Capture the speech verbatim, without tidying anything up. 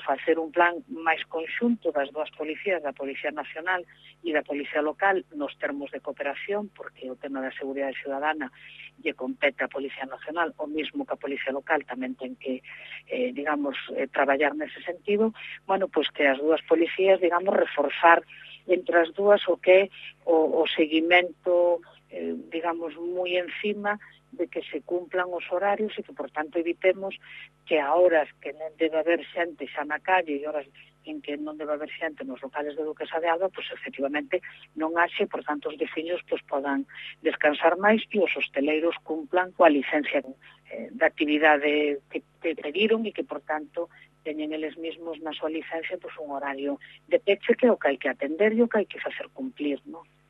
facer un plan máis conxunto das dúas policías, da Policía Nacional e da Policía Local, nos termos de cooperación, porque o tema da seguridade ciudadana lle compete a Policía Nacional, o mismo que a Policía Local tamén ten que, eh, digamos, eh, traballar nese sentido. Bueno, pois que as dúas policías, digamos, reforzar entre as dúas o que é o, o seguimento, eh, digamos, moi encima de que se cumplan os horarios e que, por tanto, evitemos que a horas que non debe haber xente xa na calle e horas en que non debe haber xente nos locales de Duquesa de Alba, pois, efectivamente, non haxe, por tanto, os veciños pois, podan descansar máis e os hosteleiros cumplan coa licencia eh, de actividade que, que pediron e que, por tanto, teñen eles mesmos na súa licencia pois, un horario de peche que é o que hai que atender e o que hai que facer cumplir, non?